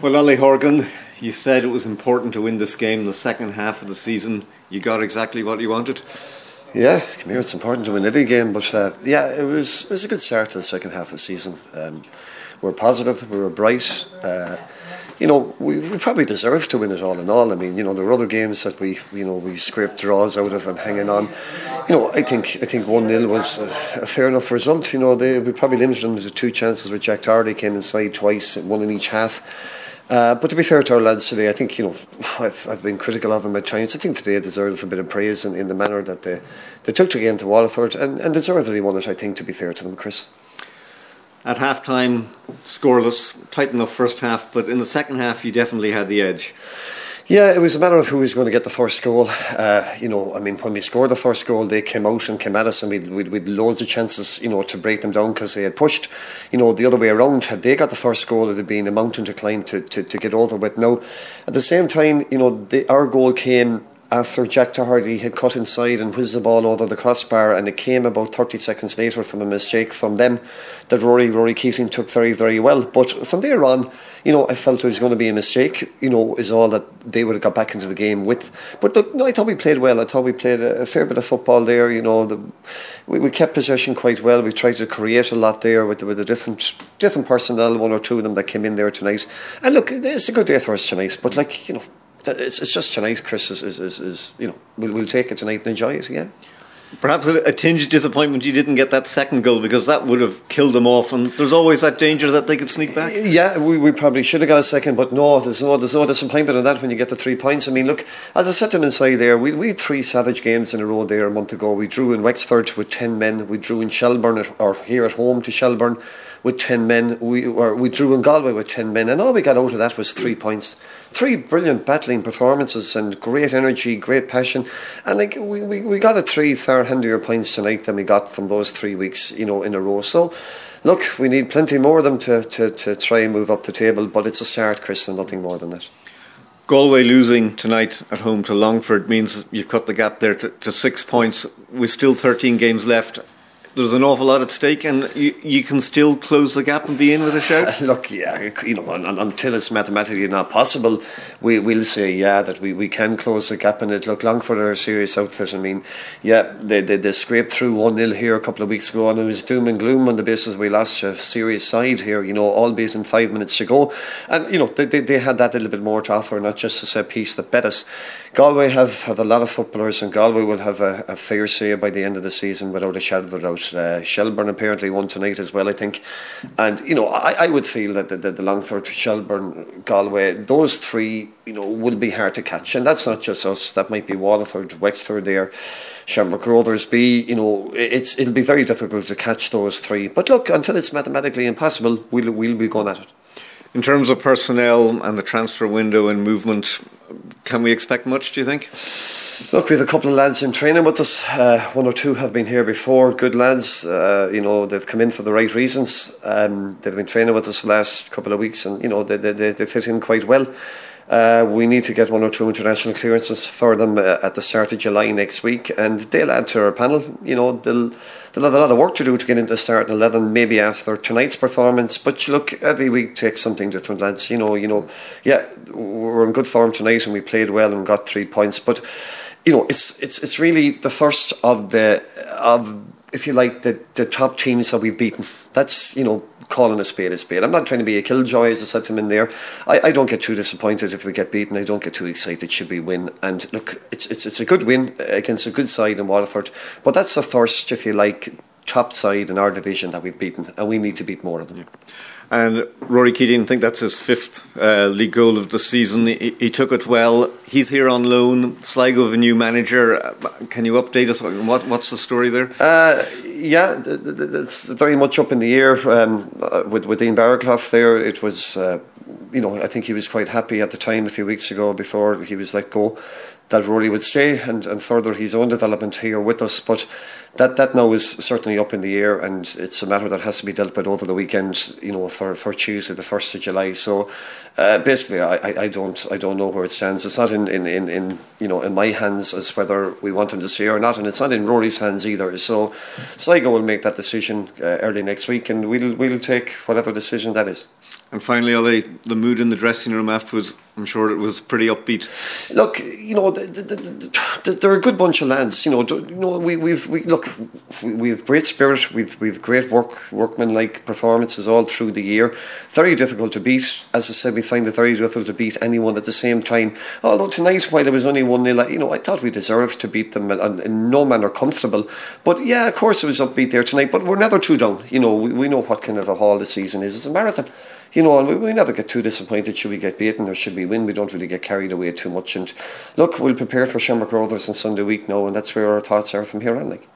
Well, Ollie Horgan, you said it was important to win this game the second half of the season. You got exactly what you wanted. Yeah, come here, it's important to win every game, but yeah, it was a good start to the second half of the season. We were positive, we were bright. We probably deserved to win it all in all. I mean, there were other games that we scraped draws out of and hanging on. I think 1-0 was a fair enough result. We probably limited them to 2 chances with Jack Doherty came inside twice, one in each half. But to be fair to our lads today, I think, I've been critical of them at times. I think today they deserve a bit of praise in the manner that they took the game to Waterford and deservedly won it, I think, to be fair to them, Chris. At half-time, scoreless, tight enough first half, but in the second half you definitely had the edge. Yeah, it was a matter of who was going to get the first goal. When we scored the first goal, they came out and came at us, and we'd loads of chances, to break them down because they had pushed, the other way around. Had they got the first goal, it had been a mountain to climb to get over with. Now, at the same time, our goal came after Jack Doherty had cut inside and whizzed the ball over the crossbar, and it came about 30 seconds later from a mistake from them that Rory Keating took very, very well. But from there on, I felt it was going to be a mistake, is all that they would have got back into the game with. But look, I thought we played well. I thought we played a fair bit of football there. We kept possession quite well. We tried to create a lot there with the different personnel, 1 or 2 of them that came in there tonight. And look, it's a good day for us tonight. But it's just tonight, Chris, we'll take it tonight and enjoy it, yeah. Perhaps a tinge of disappointment you didn't get that second goal, because that would have killed them off, and there's always that danger that they could sneak back. Yeah, we probably should have got a second, but no, there's no disappointment in that when you get the 3 points. I mean, look, as I said to him inside there, we had 3 savage games in a row there a month ago. We drew in Wexford with 10 men, we drew in Shelburne, or here at home to Shelburne, with 10 men, we drew in Galway with 10 men, and all we got out of that was 3 points. 3 brilliant battling performances and great energy, great passion, and we got a 3 far handier points tonight than we got from those 3 weeks, in a row. So look, we need plenty more of them to try and move up the table, but it's a start, Chris, and nothing more than that. Galway losing tonight at home to Longford means you've cut the gap there to 6 points. We've still 13 games left. There's an awful lot at stake, and you can still close the gap and be in with a shout. Look, yeah, until it's mathematically not possible, we'll say that we can close the gap. And Longford are a serious outfit. I mean, yeah, they scraped through 1-0 here a couple of weeks ago, and it was doom and gloom on the basis we lost a serious side here. Albeit in 5 minutes to go, and they had that little bit more to offer, not just a set piece that bet us. Galway have a lot of footballers, and Galway will have a fair say by the end of the season, without a shadow of a doubt. Shelburne apparently won tonight as well, I think, and I would feel that the Longford, Shelburne, Galway, those 3 will be hard to catch, and that's not just us. That might be Waterford, Wexford there, Shamrock Rovers B. It'll be very difficult to catch those 3. But look, until it's mathematically impossible, we'll be going at it. In terms of personnel and the transfer window and movement, can we expect much, do you think? Look, we have a couple of lads in training with us. 1 or 2 have been here before. Good lads. They've come in for the right reasons. They've been training with us the last couple of weeks, and they fit in quite well. We need to get 1 or 2 international clearances for them at the start of July next week, and they'll add to our panel. They'll have a lot of work to do to get into the starting 11, maybe after tonight's performance. But look, every week takes something different, lads. Yeah, we're in good form tonight, and we played well and got 3 points. But it's really the first of if you like, the top teams that we've beaten. That's calling a spade a spade. I'm not trying to be a killjoy, as I said to him in there. I don't get too disappointed if we get beaten. I don't get too excited should we win. And look, it's a good win against a good side in Waterford, but that's the first, if you like, top side in our division that we've beaten, and we need to beat more of them. Yeah. And Rory Keating, I think that's his 5th league goal of the season. He took it well. He's here on loan. Sligo have a new manager. Can you update us on what's the story there? Yeah, it's very much up in the air with Dean Barraclough there. It was, I think he was quite happy at the time a few weeks ago before he was let go that Rory would stay and further his own development here with us. But that now is certainly up in the air, and it's a matter that has to be dealt with over the weekend, for Tuesday, the 1st of July. So basically, I don't know where it stands. It's not in my hands as whether we want him to stay or not, and it's not in Rory's hands either. So Sligo will make that decision early next week, and we'll take whatever decision that is. And finally, Ollie, the mood in the dressing room afterwards, I'm sure it was pretty upbeat. Look, you know, they're a good bunch of lads. You know, we've great spirit, we've great workmanlike performances all through the year. Very difficult to beat. As I said, we find it very difficult to beat anyone at the same time. Although tonight, while it was only 1-0, you know, I thought we deserved to beat them, and in no manner comfortable. But yeah, of course, it was upbeat there tonight. But we're never too down. You know, we know what kind of a haul the season is. It's a marathon. You know, and we never get too disappointed should we get beaten or should we win. We don't really get carried away too much. And look, we'll prepare for Shamrock Rovers on Sunday week now, and that's where our thoughts are from here on. Like.